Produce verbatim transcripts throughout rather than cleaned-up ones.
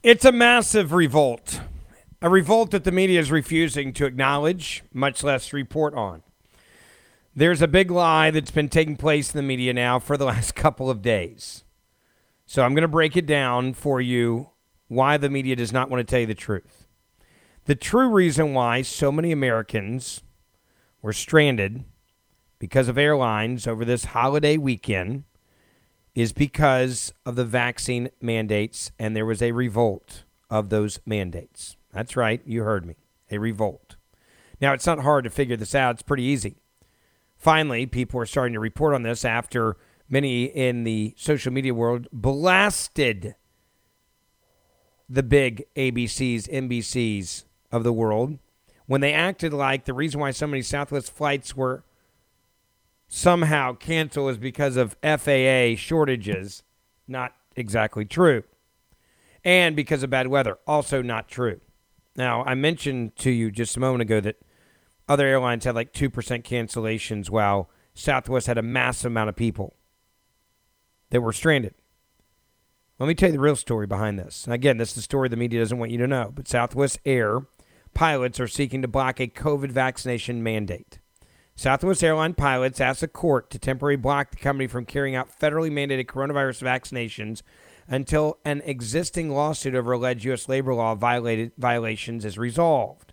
It's a massive revolt, a revolt that the media is refusing to acknowledge, much less report on. There's a big lie that's been taking place in the media now for the last couple of days. So I'm going to break it down for you why the media does not want to tell you the truth. The true reason why so many Americans were stranded because of airlines over this holiday weekend is because of the vaccine mandates, and there was a revolt of those mandates. That's right, you heard me, a revolt. Now, it's not hard to figure this out. It's pretty easy. Finally, people are starting to report on this after many in the social media world blasted the big A B Cs, N B Cs of the world when they acted like the reason why so many Southwest flights were somehow canceled is because of F A A shortages. Not exactly true. And because of bad weather. Also not true. Now, I mentioned to you just a moment ago that other airlines had like two percent cancellations while Southwest had a massive amount of people that were stranded. Let me tell you the real story behind this. Again, this is the story the media doesn't want you to know. But Southwest Air pilots are seeking to block a COVID vaccination mandate. Southwest Airline pilots asked the court to temporarily block the company from carrying out federally mandated coronavirus vaccinations until an existing lawsuit over alleged U S labor law violated violations is resolved.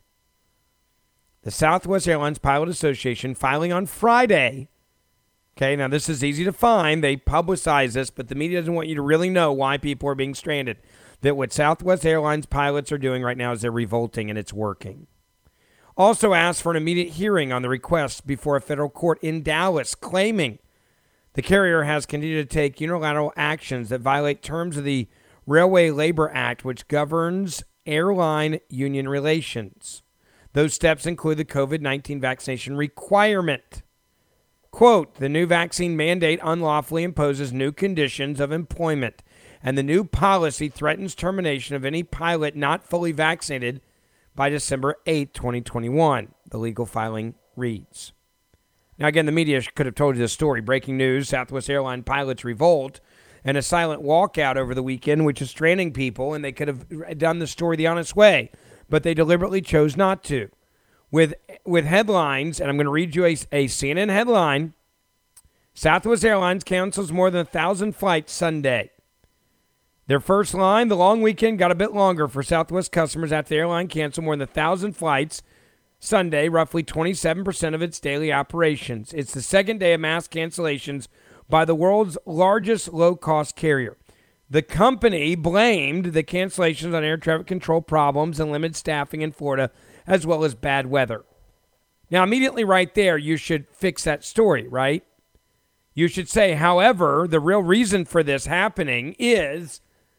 The Southwest Airlines Pilot Association filing on Friday. Okay, now this is easy to find. They publicize this, but the media doesn't want you to really know why people are being stranded. That what Southwest Airlines pilots are doing right now is they're revolting, and it's working. Also asked for an immediate hearing on the request before a federal court in Dallas, claiming the carrier has continued to take unilateral actions that violate terms of the Railway Labor Act, which governs airline union relations. Those steps include the COVID nineteen vaccination requirement. Quote, the new vaccine mandate unlawfully imposes new conditions of employment, and the new policy threatens termination of any pilot not fully vaccinated by December eighth, twenty twenty-one, the legal filing reads. Now, again, the media could have told you this story. Breaking news, Southwest Airline pilots revolt and a silent walkout over the weekend, which is stranding people, and they could have done the story the honest way, but they deliberately chose not to. With with headlines, and I'm going to read you a, a C N N headline, Southwest Airlines cancels more than one thousand flights Sunday. Their first line, the long weekend got a bit longer for Southwest customers after the airline canceled more than one thousand flights Sunday, roughly twenty-seven percent of its daily operations. It's the second day of mass cancellations by the world's largest low-cost carrier. The company blamed the cancellations on air traffic control problems and limited staffing in Florida, as well as bad weather. Now, immediately right there, you should fix that story, right? You should say, however, the real reason for this happening is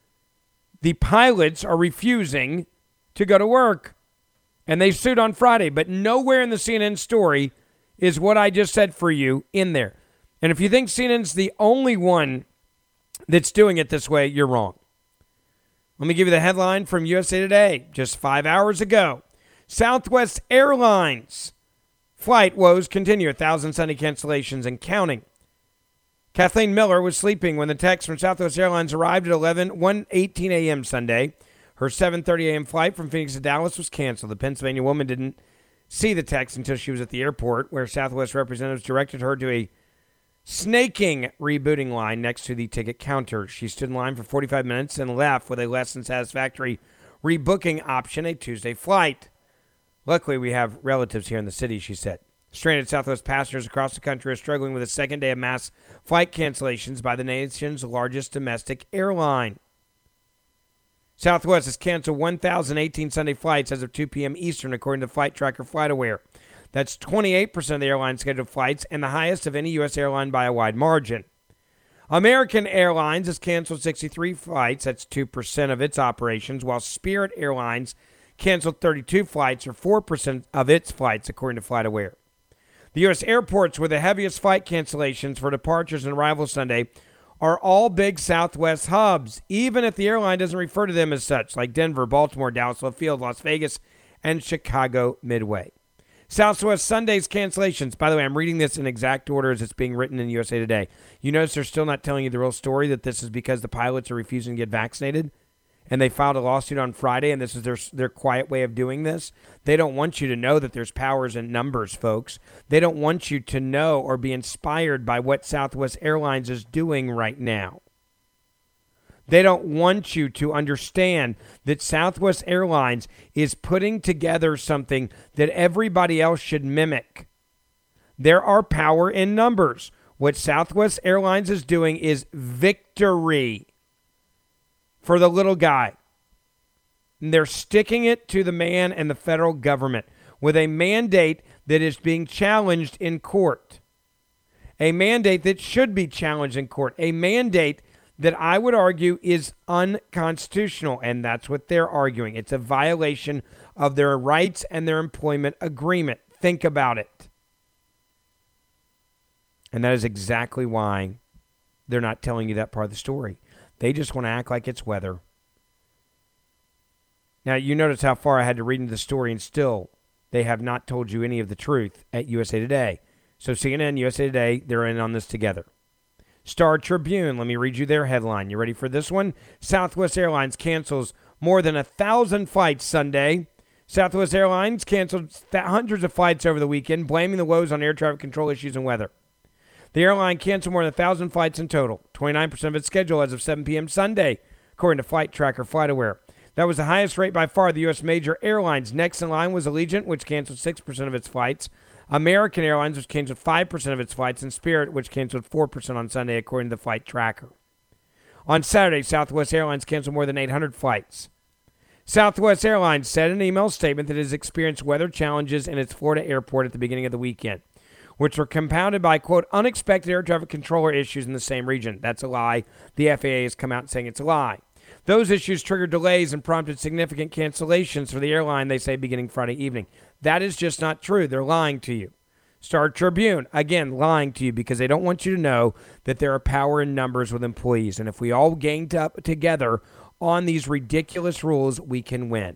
the pilots are refusing to go to work. And they sued on Friday, but nowhere in the C N N story is what I just said for you in there. And if you think C N N's the only one that's doing it this way, you're wrong. Let me give you the headline from U S A Today just five hours ago. Southwest Airlines flight woes continue. one thousand Sunday cancellations and counting. Kathleen Miller was sleeping when the text from Southwest Airlines arrived at eleven one eighteen a.m. Sunday. Her seven thirty a.m. flight from Phoenix to Dallas was canceled. The Pennsylvania woman didn't see the text until she was at the airport, where Southwest representatives directed her to a snaking rebooting line next to the ticket counter. She stood in line for forty-five minutes and left with a less than satisfactory rebooking option, a Tuesday flight. Luckily, we have relatives here in the city, she said. Stranded Southwest passengers across the country are struggling with a second day of mass flight cancellations by the nation's largest domestic airline. Southwest has canceled one thousand eighteen Sunday flights as of two p.m. Eastern, according to Flight Tracker FlightAware. That's twenty-eight percent of the airline's scheduled flights and the highest of any U S airline by a wide margin. American Airlines has canceled sixty-three flights. That's two percent of its operations, while Spirit Airlines canceled thirty-two flights, or four percent of its flights, according to FlightAware. The U S airports with the heaviest flight cancellations for departures and arrivals Sunday are all big Southwest hubs, even if the airline doesn't refer to them as such, like Denver, Baltimore, Dallas Love Field, Las Vegas, and Chicago Midway. Southwest Sunday's cancellations. By the way, I'm reading this in exact order as it's being written in U S A Today. You notice they're still not telling you the real story, that this is because the pilots are refusing to get vaccinated? and they filed a lawsuit on Friday, and this is their their quiet way of doing this. They don't want you to know that there's powers in numbers, folks. They don't want you to know or be inspired by what Southwest Airlines is doing right now. They don't want you to understand that Southwest Airlines is putting together something that everybody else should mimic. There are power in numbers. What Southwest Airlines is doing is victory for the little guy. And they're sticking it to the man and the federal government with a mandate that is being challenged in court. A mandate that should be challenged in court. A mandate that I would argue is unconstitutional, and that's what they're arguing. It's a violation of their rights and their employment agreement. Think about it. And that is exactly why they're not telling you that part of the story. They just want to act like it's weather. Now, you notice how far I had to read into the story, and still they have not told you any of the truth at U S A Today. So C N N, U S A Today, they're in on this together. Star Tribune, let me read you their headline. You ready for this one? Southwest Airlines cancels more than a thousand flights Sunday. Southwest Airlines canceled th- hundreds of flights over the weekend, blaming the woes on air traffic control issues and weather. The airline canceled more than one thousand flights in total, twenty-nine percent of its schedule as of seven p.m. Sunday, according to Flight Tracker FlightAware. That was the highest rate by far of the U S major airlines. Next in line was Allegiant, which canceled six percent of its flights. American Airlines, which canceled five percent of its flights, and Spirit, which canceled four percent on Sunday, according to the Flight Tracker. On Saturday, Southwest Airlines canceled more than eight hundred flights. Southwest Airlines said in an email statement that it has experienced weather challenges in its Florida airport at the beginning of the weekend, which were compounded by, quote, unexpected air traffic controller issues in the same region. That's a lie. The F A A has come out saying it's a lie. Those issues triggered delays and prompted significant cancellations for the airline, they say, beginning Friday evening. That is just not true. They're lying to you. Star Tribune, again, lying to you because they don't want you to know that there are power in numbers with employees. And if we all ganged up together on these ridiculous rules, we can win.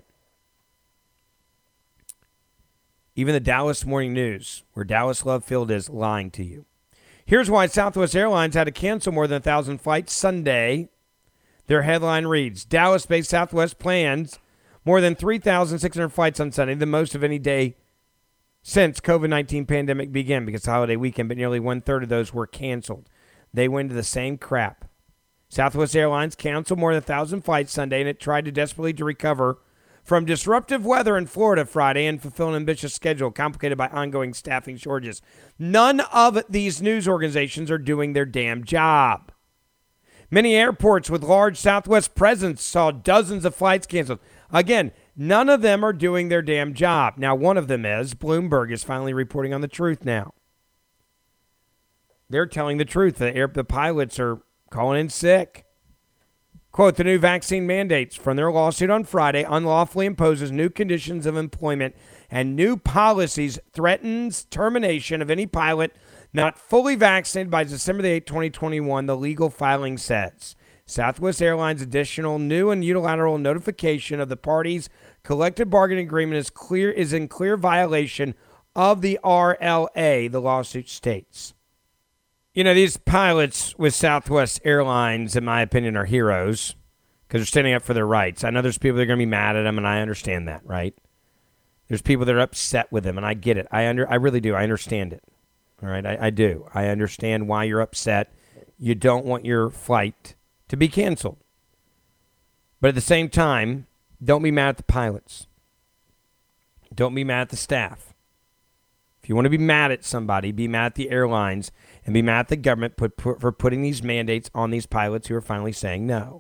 Even the Dallas Morning News, where Dallas Love Field is, lying to you. Here's why Southwest Airlines had to cancel more than one thousand flights Sunday. Their headline reads, Dallas-based Southwest plans more than three thousand six hundred flights on Sunday, the most of any day since COVID nineteen pandemic began, because it's a holiday weekend, but nearly one-third of those were canceled. They went to the same crap. Southwest Airlines canceled more than one thousand flights Sunday, and it tried to desperately to recover from disruptive weather in Florida Friday and fulfill an ambitious schedule complicated by ongoing staffing shortages. None of these news organizations are doing their damn job. Many airports with large Southwest presence saw dozens of flights canceled. Again, none of them are doing their damn job. Now, one of them is. Bloomberg is finally reporting on the truth now. They're telling the truth. The, air, the pilots are calling in sick. Quote, the new vaccine mandates from their lawsuit on Friday unlawfully imposes new conditions of employment and new policies threatens termination of any pilot not fully vaccinated by December the eighth, twenty twenty-one, the legal filing says. Southwest Airlines' additional new and unilateral notification of the parties' collective bargaining agreement is clear is in clear violation of the R L A, the lawsuit states. You know, these pilots with Southwest Airlines, in my opinion, are heroes because they're standing up for their rights. I know there's people that are going to be mad at them, and I understand that, right? There's people that are upset with them, and I get it. I under, I really do. I understand it. All right, I, I do. I understand why you're upset. You don't want your flight to be canceled. But at the same time, don't be mad at the pilots. Don't be mad at the staff. If you want to be mad at somebody, be mad at the airlines and be mad at the government put, put, for putting these mandates on these pilots who are finally saying no.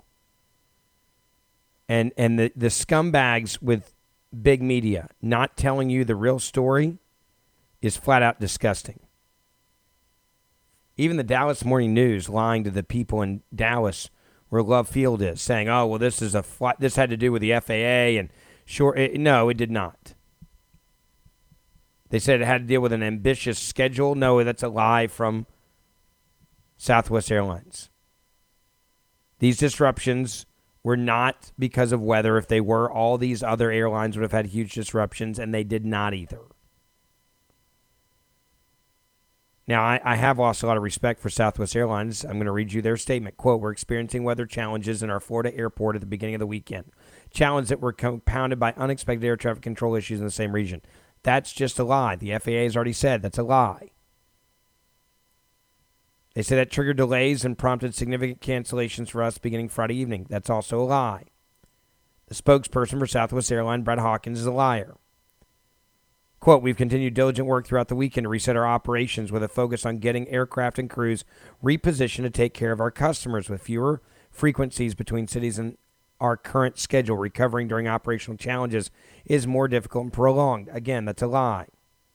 And and the, the scumbags with big media not telling you the real story is flat out disgusting. Even the Dallas Morning News lying to the people in Dallas where Love Field is, saying, oh, well, this is a flight, this had to do with the F A A. And sure, it, no, it did not. They said it had to deal with an ambitious schedule. No, that's a lie from Southwest Airlines. These disruptions were not because of weather. If they were, all these other airlines would have had huge disruptions, and they did not either. Now, I, I have lost a lot of respect for Southwest Airlines. I'm going to read you their statement. Quote, we're experiencing weather challenges in our Florida airport at the beginning of the weekend. Challenges that were compounded by unexpected air traffic control issues in the same region. That's just a lie. The F A A has already said that's a lie. They say that triggered delays and prompted significant cancellations for us beginning Friday evening. That's also a lie. The spokesperson for Southwest Airlines, Brett Hawkins, is a liar. Quote, we've continued diligent work throughout the weekend to reset our operations with a focus on getting aircraft and crews repositioned to take care of our customers with fewer frequencies between cities and our current schedule. Recovering during operational challenges is more difficult and prolonged. Again, that's a lie.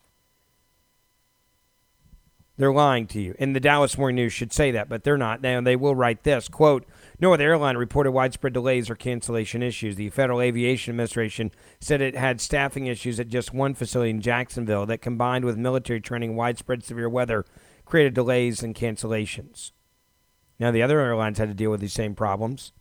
They're lying to you. And the Dallas Morning News should say that, but they're not. Now, they will write this, quote, no other airline reported widespread delays or cancellation issues. The Federal Aviation Administration said it had staffing issues at just one facility in Jacksonville that, combined with military training and widespread severe weather, created delays and cancellations. Now, the other airlines had to deal with these same problems.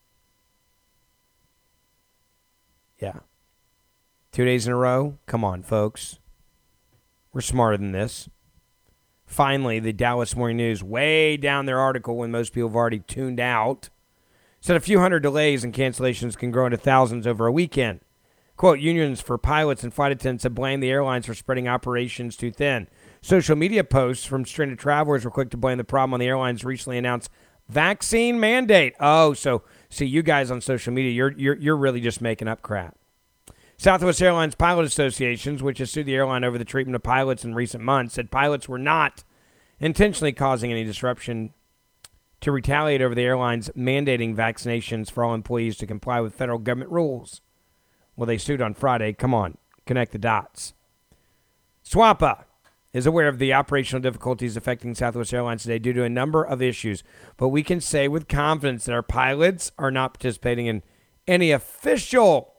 Yeah. Two days in a row? Come on, folks. We're smarter than this. Finally, the Dallas Morning News, way down their article when most people have already tuned out, said a few hundred delays and cancellations can grow into thousands over a weekend. Quote, unions for pilots and flight attendants have blamed the airlines for spreading operations too thin. Social media posts from stranded travelers were quick to blame the problem on the airline's recently announced vaccine mandate. Oh, so see, you guys on social media, you're you're you're really just making up crap. Southwest Airlines Pilot Associations, which has sued the airline over the treatment of pilots in recent months, said pilots were not intentionally causing any disruption to retaliate over the airlines mandating vaccinations for all employees to comply with federal government rules. Well, they sued on Friday. Come on, connect the dots. SWAPA is aware of the operational difficulties affecting Southwest Airlines today due to a number of issues, but we can say with confidence that our pilots are not participating in any official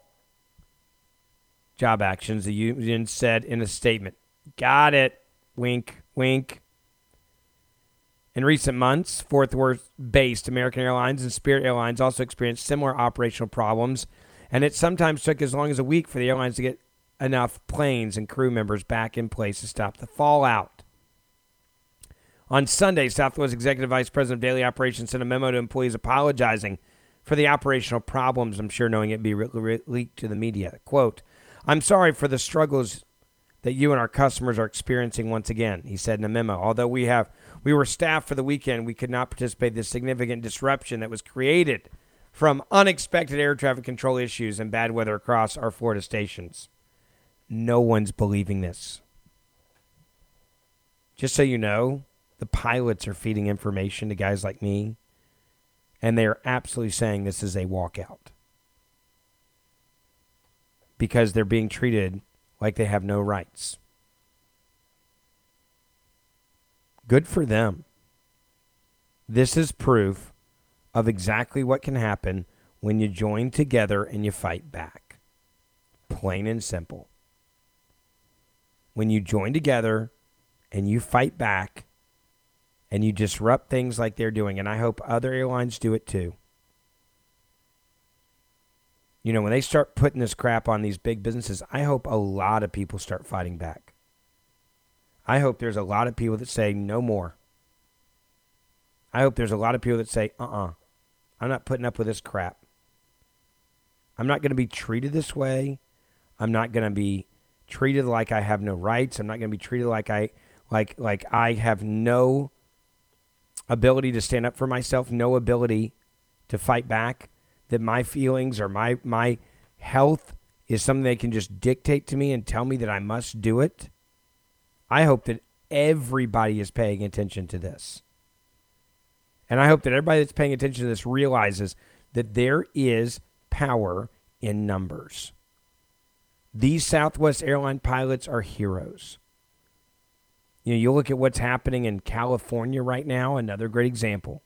job actions, the union said in a statement. Got it. Wink, wink. In recent months, Fort Worth-based American Airlines and Spirit Airlines also experienced similar operational problems, and it sometimes took as long as a week for the airlines to get enough planes and crew members back in place to stop the fallout. On Sunday, Southwest Executive Vice President of Daily Operations sent a memo to employees apologizing for the operational problems, I'm sure knowing it'd be re- re- leaked to the media. Quote, I'm sorry for the struggles that you and our customers are experiencing once again, he said in a memo. Although we have we were staffed for the weekend, we could not participate in the significant disruption that was created from unexpected air traffic control issues and bad weather across our Florida stations. No one's believing this. Just so you know, the pilots are feeding information to guys like me, and they are absolutely saying this is a walkout because they're being treated like they have no rights. Good for them. This is proof of exactly what can happen when you join together and you fight back. Plain and simple. When you join together and you fight back and you disrupt things like they're doing, and I hope other airlines do it too. You know, when they start putting this crap on these big businesses, I hope a lot of people start fighting back. I hope there's a lot of people that say no more. I hope there's a lot of people that say, uh-uh, I'm not putting up with this crap. I'm not going to be treated this way. I'm not going to be treated like I have no rights. I'm not going to be treated like I like like I have no ability to stand up for myself, no ability to fight back, that my feelings or my my health is something they can just dictate to me and tell me that I must do it. I hope that everybody is paying attention to this. And I hope that everybody that's paying attention to this realizes that there is power in numbers. These Southwest airline pilots are heroes. You know, you look at what's happening in California right now, another great example.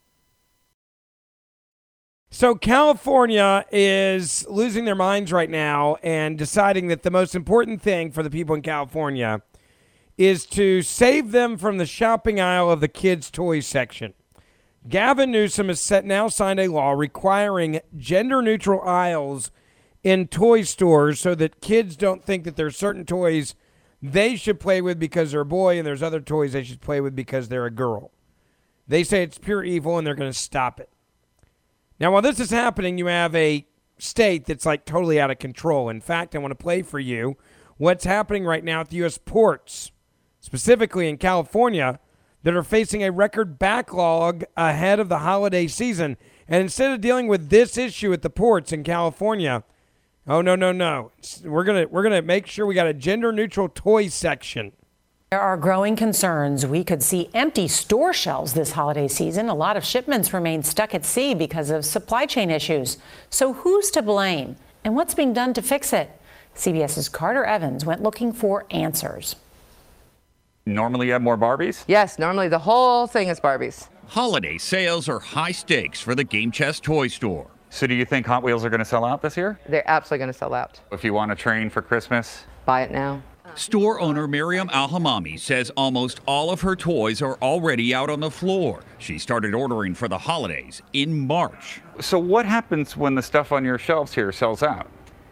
So California is losing their minds right now and deciding that the most important thing for the people in California is to save them from the shopping aisle of the kids' toys section. Gavin Newsom has set, now signed a law requiring gender-neutral aisles in toy stores so that kids don't think that there are certain toys they should play with because they're a boy, and there's other toys they should play with because they're a girl. They say it's pure evil, and they're going to stop it. Now, while this is happening, you have a state that's like totally out of control. In fact, I want to play for you what's happening right now at the U S ports, specifically in California, that are facing a record backlog ahead of the holiday season. And instead of dealing with this issue at the ports in California, oh, no, no, no. We're going to we're gonna make sure we got a gender-neutral toy section. There are growing concerns we could see empty store shelves this holiday season. A lot of shipments remain stuck at sea because of supply chain issues. So who's to blame? And what's being done to fix it? CBS's Carter Evans went looking for answers. Normally you have more Barbies? Yes, normally the whole thing is Barbies. Holiday sales are high stakes for the Game Chest toy store. So do you think Hot Wheels are going to sell out this year? They're absolutely going to sell out. If you want a train for Christmas? Buy it now. Store owner Miriam Al-Hamami says almost all of her toys are already out on the floor. She started ordering for the holidays in March. So what happens when the stuff on your shelves here sells out?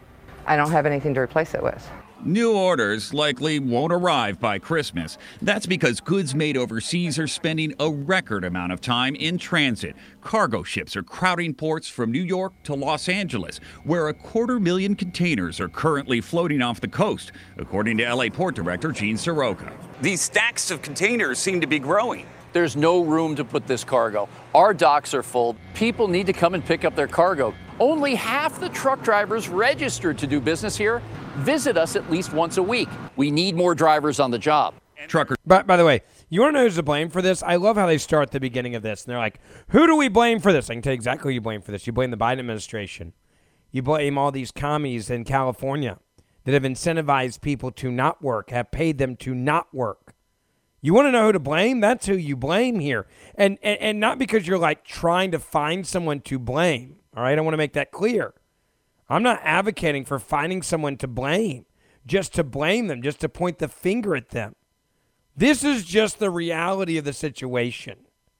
I don't have anything to replace it with. New orders likely won't arrive by Christmas. That's because goods made overseas are spending a record amount of time in transit. Cargo ships are crowding ports from New York to Los Angeles, where a quarter million containers are currently floating off the coast, according to L A Port Director Gene Soroka. These stacks of containers seem to be growing. There's no room to put this cargo. Our docks are full. People need to come and pick up their cargo. Only half the truck drivers registered to do business here visit us at least once a week. We need more drivers on the job. Truckers. By, by the way, you want to know who's to blame for this? I love how they start at the beginning of this. And they're like, who do we blame for this? I can tell you exactly who you blame for this. You blame the Biden administration. You blame all these commies in California that have incentivized people to not work, have paid them to not work. You want to know who to blame? That's who you blame here. And, and, and not because you're like trying to find someone to blame. All right, I want to make that clear. I'm not advocating for finding someone to blame, just to blame them, just to point the finger at them. This is just the reality of the situation.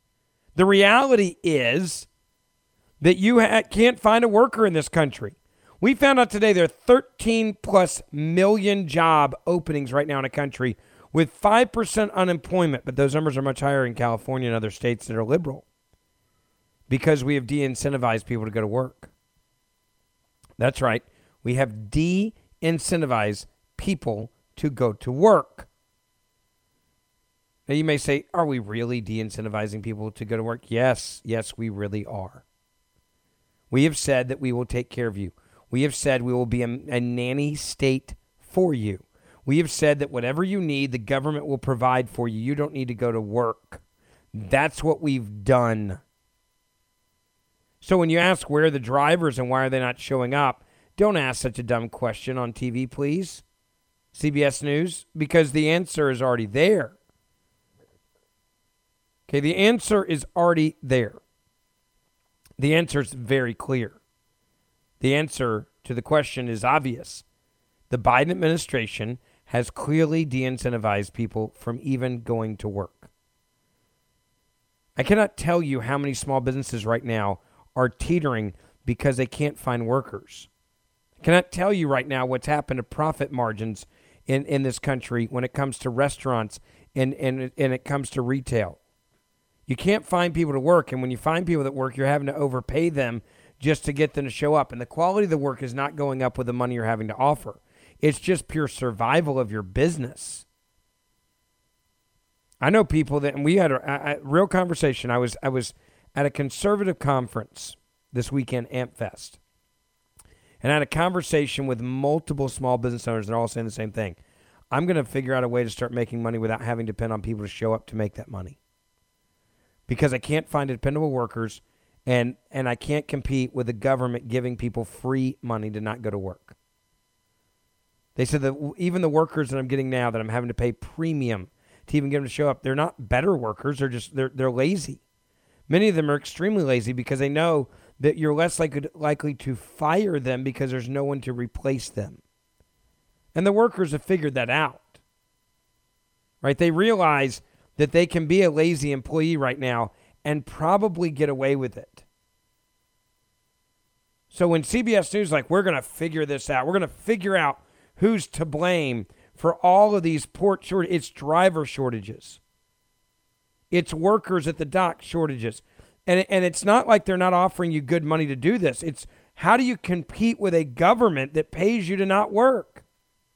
The reality is that you ha- can't find a worker in this country. We found out today there are thirteen plus million job openings right now in a country with five percent unemployment, but those numbers are much higher in California and other states that are liberal because we have de-incentivized people to go to work. That's right. We have de-incentivized people to go to work. Now you may say, are we really de-incentivizing people to go to work? Yes, yes, we really are. We have said that we will take care of you. We have said we will be a, a nanny state for you. We have said that whatever you need, the government will provide for you. You don't need to go to work. That's what we've done. So when you ask where are the drivers and why are they not showing up, don't ask such a dumb question on T V, please. C B S News, because the answer is already there. Okay, the answer is already there. The answer is very clear. The answer to the question is obvious. The Biden administration has clearly de-incentivized people from even going to work. I cannot tell you how many small businesses right now are teetering because they can't find workers. I cannot tell you right now what's happened to profit margins in, in this country when it comes to restaurants and, and, and it comes to retail. You can't find people to work, and when you find people that work, you're having to overpay them just to get them to show up. And the quality of the work is not going up with the money you're having to offer. It's just pure survival of your business. I know people that, and we had a, a, a real conversation. I was I was at a conservative conference this weekend, AmpFest, and I had a conversation with multiple small business owners. They're all saying the same thing. I'm going to figure out a way to start making money without having to depend on people to show up to make that money. Because I can't find dependable workers, and, and I can't compete with the government giving people free money to not go to work. They said that even the workers that I'm getting now that I'm having to pay premium to even get them to show up, they're not better workers. They're just they're they're lazy. Many of them are extremely lazy because they know that you're less likely likely to fire them because there's no one to replace them. And the workers have figured that out. Right? They realize that they can be a lazy employee right now and probably get away with it. So when C B S News is like, we're going to figure this out, we're going to figure out who's to blame for all of these port shortages. It's driver shortages. It's workers at the dock shortages. And, and it's not like they're not offering you good money to do this. It's how do you compete with a government that pays you to not work?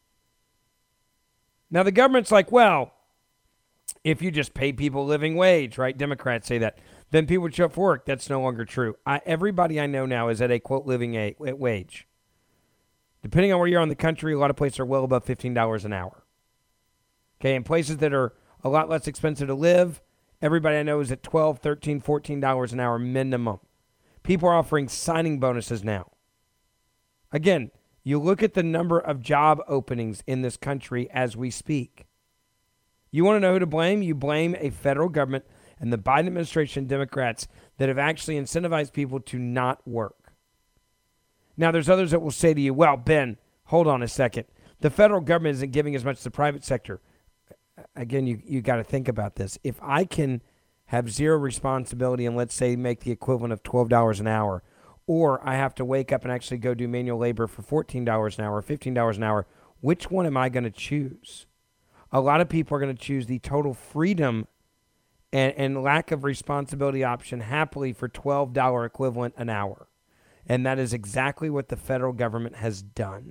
Now, the government's like, well, if you just pay people a living wage, right? Democrats say that. Then people would show up for work. That's no longer true. I, everybody I know now is at a, quote, living a, wage. Depending on where you are in the country, a lot of places are well above fifteen dollars an hour. Okay, in places that are a lot less expensive to live, everybody I know is at twelve, thirteen, fourteen dollars an hour minimum. People are offering signing bonuses now. Again, you look at the number of job openings in this country as we speak. You want to know who to blame? You blame a federal government and the Biden administration Democrats that have actually incentivized people to not work. Now, there's others that will say to you, well, Ben, hold on a second. The federal government isn't giving as much to the private sector. Again, you you got to think about this. If I can have zero responsibility and let's say make the equivalent of twelve dollars an hour, or I have to wake up and actually go do manual labor for fourteen dollars an hour, fifteen dollars an hour, which one am I going to choose? A lot of people are going to choose the total freedom and, and lack of responsibility option happily for twelve dollars equivalent an hour. And that is exactly what the federal government has done.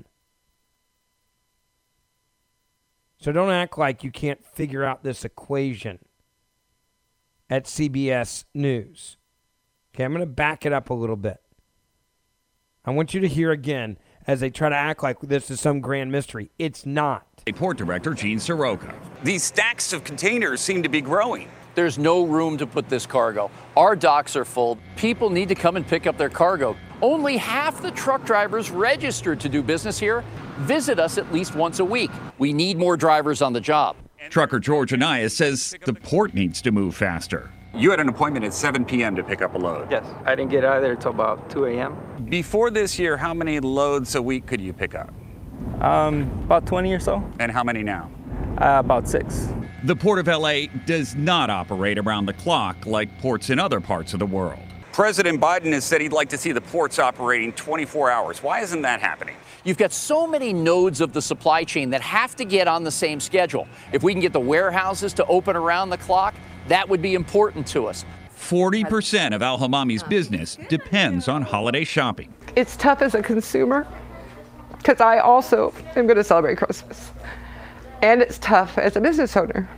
So don't act like you can't figure out this equation at C B S News. Okay, I'm going to back it up a little bit. I want you to hear again as they try to act like this is some grand mystery. It's not. Port Director Gene Soroka. These stacks of containers seem to be growing. There's no room to put this cargo. Our docks are full. People need to come and pick up their cargo. Only half the truck drivers registered to do business here visit us at least once a week. We need more drivers on the job. Trucker George Anaya says the port needs to move faster. You had an appointment at seven p.m. to pick up a load. Yes, I didn't get out of there until about two a.m. Before this year, how many loads a week could you pick up? Um, about twenty or so. And how many now? Uh, about six. The Port of L A does not operate around the clock like ports in other parts of the world. President Biden has said he'd like to see the ports operating twenty-four hours. Why isn't that happening? You've got so many nodes of the supply chain that have to get on the same schedule. If we can get the warehouses to open around the clock, that would be important to us. forty percent of Al Hamami's business depends on holiday shopping. It's tough as a consumer because I also am going to celebrate Christmas. And it's tough as a business owner.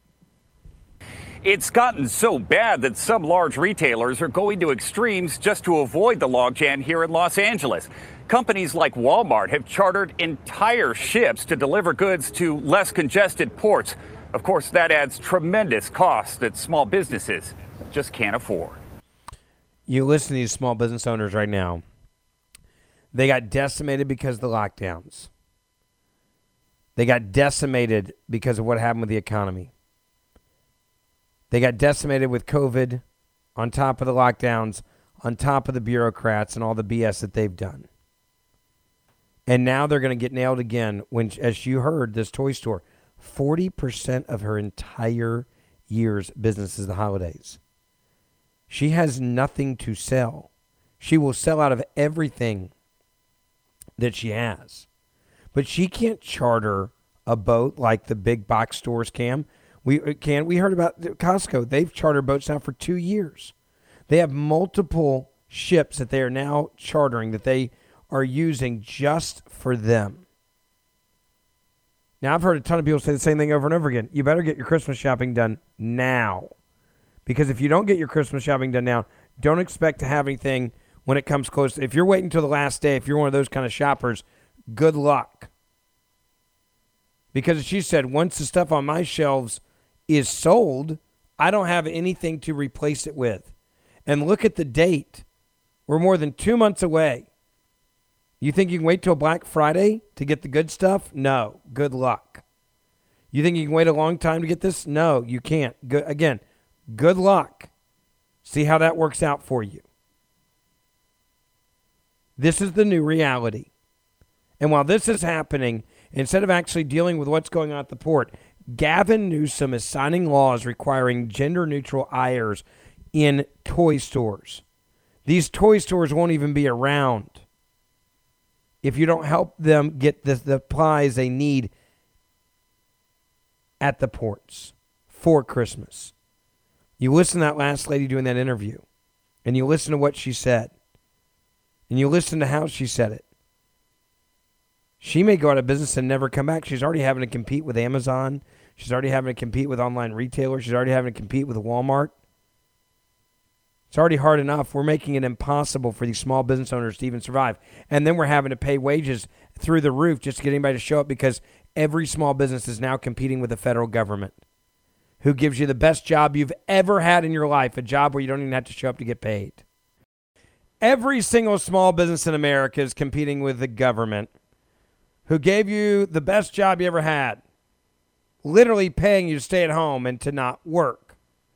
It's gotten so bad that some large retailers are going to extremes just to avoid the logjam here in Los Angeles. Companies like Walmart have chartered entire ships to deliver goods to less congested ports. Of course, that adds tremendous costs that small businesses just can't afford. You listen to these small business owners right now. They got decimated because of the lockdowns. They got decimated because of what happened with the economy. They got decimated with COVID on top of the lockdowns, on top of the bureaucrats and all the B S that they've done. And now they're going to get nailed again when, as you heard, this toy store, forty percent of her entire year's business is the holidays. She has nothing to sell. She will sell out of everything that she has. But she can't charter a boat like the big box stores can. We can. We heard about Costco. They've chartered boats now for two years. They have multiple ships that they are now chartering that they are using just for them. Now, I've heard a ton of people say the same thing over and over again. You better get your Christmas shopping done now. Because if you don't get your Christmas shopping done now, don't expect to have anything when it comes close. If you're waiting until the last day, if you're one of those kind of shoppers, good luck. Because as she said, once the stuff on my shelves is sold, I don't have anything to replace it with. And look at the date. We're more than two months away. You think you can wait till Black Friday to get the good stuff? No. Good luck. You think you can wait a long time to get this? No, you can't. Good, again, good luck. See how that works out for you. This is the new reality. And while this is happening, instead of actually dealing with what's going on at the port, Gavin Newsom is signing laws requiring gender-neutral aisles in toy stores. These toy stores won't even be around if you don't help them get the, the supplies they need at the ports for Christmas. You listen to that last lady doing that interview, and you listen to what she said, and you listen to how she said it. She may go out of business and never come back. She's already having to compete with Amazon. She's already having to compete with online retailers. She's already having to compete with Walmart. It's already hard enough. We're making it impossible for these small business owners to even survive. And then we're having to pay wages through the roof just to get anybody to show up because every small business is now competing with the federal government, who gives you the best job you've ever had in your life, a job where you don't even have to show up to get paid. Every single small business in America is competing with the government, who gave you the best job you ever had, literally paying you to stay at home and to not work.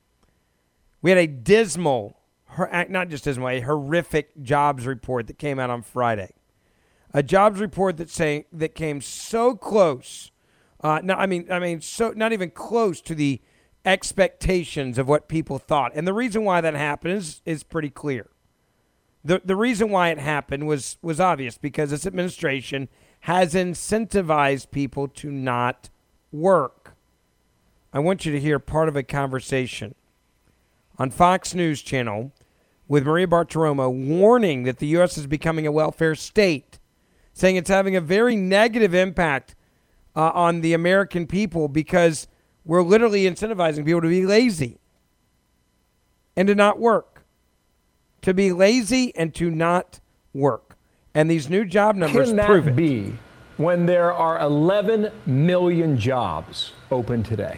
We had a dismal, not just dismal, a horrific jobs report that came out on Friday. A jobs report that say that came so close, uh, no, I mean, I mean, so not even close to the expectations of what people thought. And the reason why that happened is is pretty clear. The the reason why it happened was was obvious, because this administration has incentivized people to not work. I want you to hear part of a conversation on Fox News Channel with Maria Bartiromo, warning that the U S is becoming a welfare state, saying it's having a very negative impact uh, on the American people because we're literally incentivizing people to be lazy and to not work. To be lazy and to not work. And these new job numbers Can that prove it. be when there are eleven million jobs open today?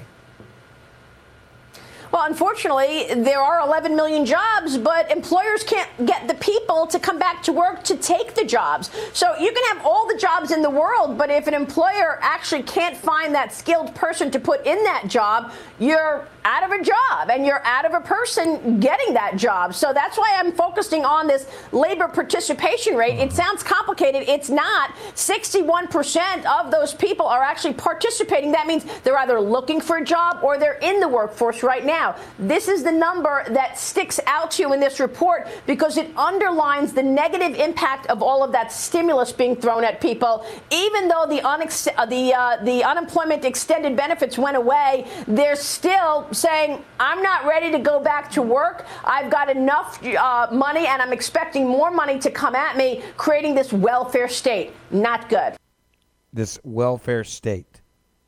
Well, unfortunately, there are eleven million jobs, but employers can't get the people to come back to work to take the jobs. So you can have all the jobs in the world, but if an employer actually can't find that skilled person to put in that job, you're out of a job and you're out of a person getting that job. So that's why I'm focusing on this labor participation rate. It sounds complicated. It's not. sixty-one percent of those people are actually participating. That means they're either looking for a job or they're in the workforce right now. This is the number that sticks out to you in this report because it underlines the negative impact of all of that stimulus being thrown at people. Even though the unex- uh, the uh, the unemployment extended benefits went away, they're still saying, I'm not ready to go back to work. I've got enough uh, money and I'm expecting more money to come at me, creating this welfare state. Not good. This welfare state.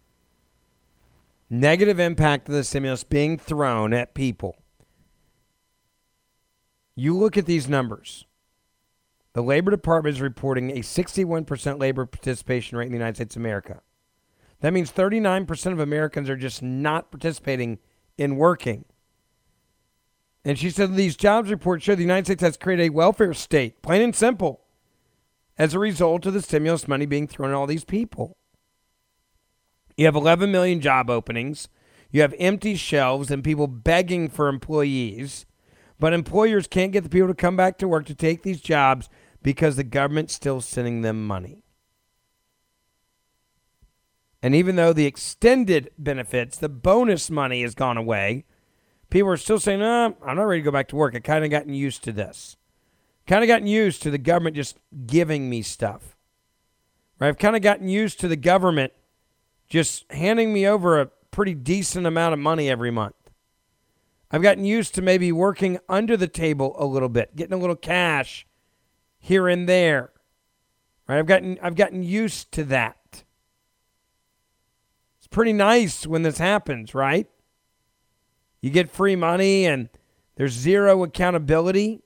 Negative impact of the stimulus being thrown at people. You look at these numbers. The Labor Department is reporting a sixty-one percent labor participation rate in the United States of America. That means thirty-nine percent of Americans are just not participating in working. And she said these jobs reports show the United States has created a welfare state, plain and simple, as a result of the stimulus money being thrown at all these people. You have eleven million job openings. You have empty shelves and people begging for employees. But employers can't get the people to come back to work to take these jobs because the government's still sending them money. And even though the extended benefits, the bonus money has gone away, people are still saying, no, I'm not ready to go back to work. I kind of gotten used to this. Kind of gotten used to the government just giving me stuff. Right? I've kind of gotten used to the government just handing me over a pretty decent amount of money every month. I've gotten used to maybe working under the table a little bit, getting a little cash here and there. Right? I've gotten I've gotten used to that. It's pretty nice when this happens, right? You get free money and there's zero accountability.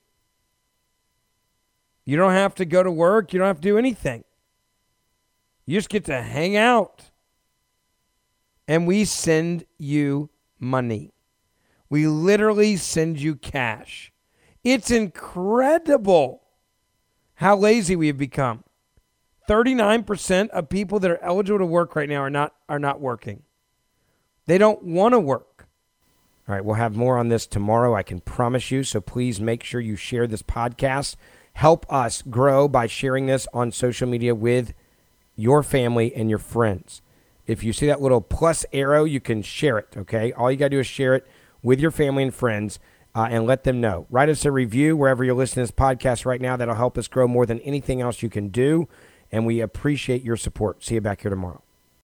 You don't have to go to work. You don't have to do anything. You just get to hang out. And we send you money. We literally send you cash. It's incredible how lazy we have become. thirty-nine percent of people that are eligible to work right now are not are not working. They don't want to work. All right, we'll have more on this tomorrow, I can promise you. So please make sure you share this podcast. Help us grow by sharing this on social media with your family and your friends. If you see that little plus arrow, you can share it, okay? All you got to do is share it with your family and friends uh, and let them know. Write us a review wherever you're listening to this podcast right now. That'll help us grow more than anything else you can do, and we appreciate your support. See you back here tomorrow.